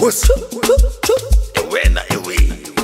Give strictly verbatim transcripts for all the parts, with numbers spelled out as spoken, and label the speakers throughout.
Speaker 1: What's Ewena Ewe?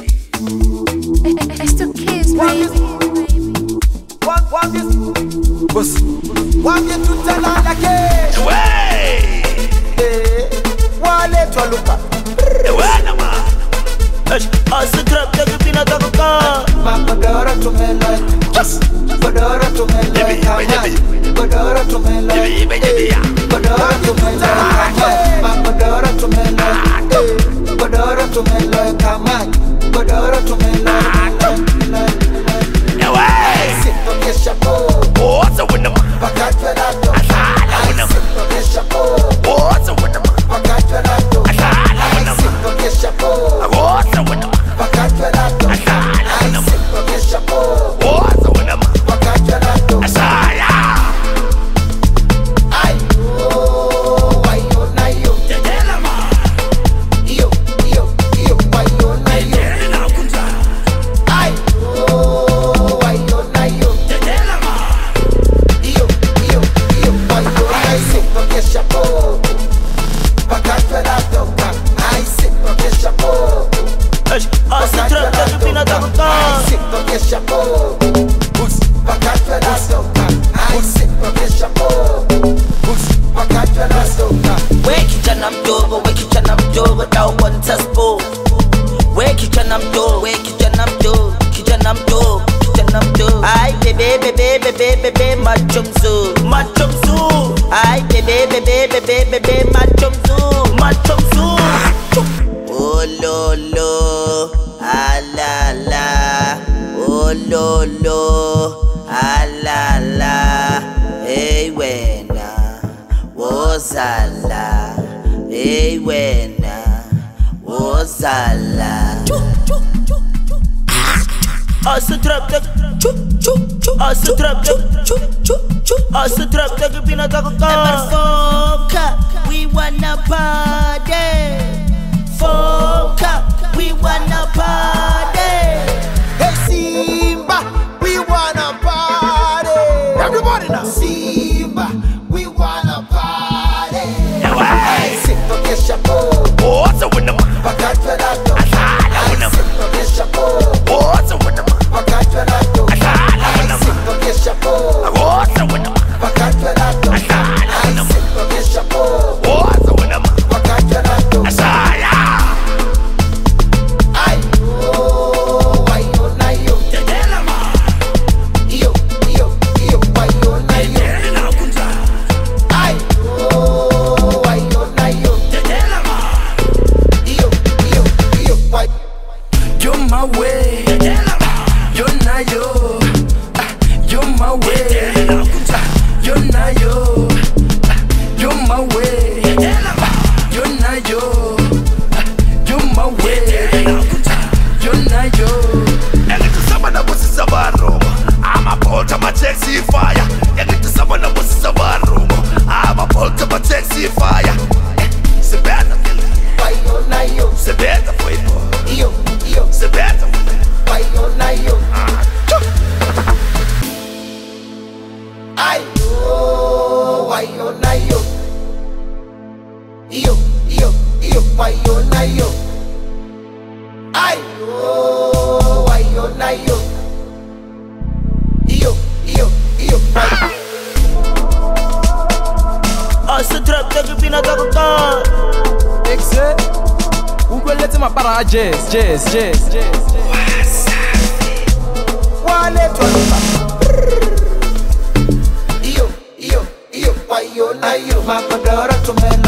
Speaker 2: It's the kids, baby.
Speaker 3: One, one, this. What's one get to tell on the cage.
Speaker 1: Away!
Speaker 3: One let you look up.
Speaker 1: Ewena man. As the trap that you been at the car.
Speaker 3: Makodora to me like.
Speaker 1: Just.
Speaker 3: Kodora to me like. Kodora to me like. Kodora to me like. Makodora to me like. Kodora to me like. Kodora to me like.
Speaker 1: Away!
Speaker 3: Sit on your chapeau.
Speaker 1: What's a winner?
Speaker 3: Pakatwelato.
Speaker 1: Asala winner.
Speaker 3: Sit on your chapeau.
Speaker 1: What's a winner?
Speaker 3: Pakatwelato.
Speaker 1: Asala winner.
Speaker 3: Sit on your chapeau.
Speaker 1: What's a winner?
Speaker 3: Pakatwelato.
Speaker 1: Asala winner.
Speaker 3: Sit on your chapeau.
Speaker 1: What's a winner?
Speaker 3: Pakatwelato.
Speaker 1: Asala.
Speaker 3: Ayo, ayo na yo.
Speaker 1: Tedela ma.
Speaker 3: Yo, yo, yo, ayo na yo.
Speaker 1: Tedela kunza.
Speaker 3: Ayo, ayo na yo.
Speaker 1: Tedela ma.
Speaker 3: Yo, yo, yo, ayo na yo. Sit on your chapeau. Pakatwelato. I sit on your chapeau.
Speaker 1: As the trap that you been at the car.
Speaker 3: Sit on your chapeau. Pakatwelato. I sit on your chapeau. Pakatwelato.
Speaker 4: We kijana mdogo, we kijana mdogo, dau bonta spo. We kijana mdogo, we kijana mdogo, kijana mdogo, kijana mdogo. Ay bebe bebe bebe bebe macho mzuri, macho mzuri. Ay bebe bebe bebe bebe macho mzuri, macho mzuri. Oh lo lo, ah la la. Oh lo lo, ah la la. Hey wena, wozala. Hey wena, wozala. As the trap that, as the trap that, as the trap that you been at the car. We wanna party. Foka, we wanna party.
Speaker 3: Hey Simba, we wanna party. Everybody now. Simba, we wanna party.
Speaker 1: Away!
Speaker 3: Sit on your chapeau.
Speaker 1: What's a winner?
Speaker 3: Pakatwelato.
Speaker 1: Asala winner.
Speaker 3: Sit on your chapeau.
Speaker 1: What's a winner?
Speaker 3: Pakatwelato.
Speaker 1: Asala winner.
Speaker 3: Sit on your chapeau.
Speaker 1: What's a winner?
Speaker 3: Pakatwelato.
Speaker 1: Asala winner.
Speaker 3: Sit on your chapeau.
Speaker 1: What's a winner?
Speaker 3: Pakatwelato.
Speaker 1: Asala.
Speaker 3: Ayo, ayo na yo.
Speaker 1: Tedela ma.
Speaker 3: Yo, yo, yo, ayo na yo.
Speaker 1: Tedela kunza.
Speaker 3: Ayo, ayo na yo.
Speaker 1: Tedela ma.
Speaker 3: Yo, yo, yo, ayo.
Speaker 5: You're my way,
Speaker 1: Tedela ma.
Speaker 5: you're not yo. Ah, you're my way,
Speaker 1: Tedela kunza.
Speaker 5: you're not yo. Ah, you're my way,
Speaker 1: Tedela ma.
Speaker 5: you're not yo. Ah, you're my way,
Speaker 1: Tedela kunza.
Speaker 5: you're not yo.
Speaker 1: Yakithi sabana busisa barumo. Amapholta ma-taxi fire. Yakithi sabana busisa barumo. Amapholta ma-taxi fire. Sebenza vele.
Speaker 3: Ayo na yo.
Speaker 1: Sebenza mfowethu.
Speaker 3: Yo, yo,
Speaker 1: Sebenza mfowethu.
Speaker 3: ayo na yo.
Speaker 1: Ah, chuk.
Speaker 3: Ayo, ayo na yo. Yo, yo, yo, ayo na yo. Ayo, ayo na yo. Yo, yo, yo, ayo.
Speaker 4: As the trap that you been at the car.
Speaker 6: Exit. Ukwelete mapara jazz, jazz, jazz, jazz.
Speaker 3: One let you look up. Yo, yo, yo, ayo na yo. Makodora to me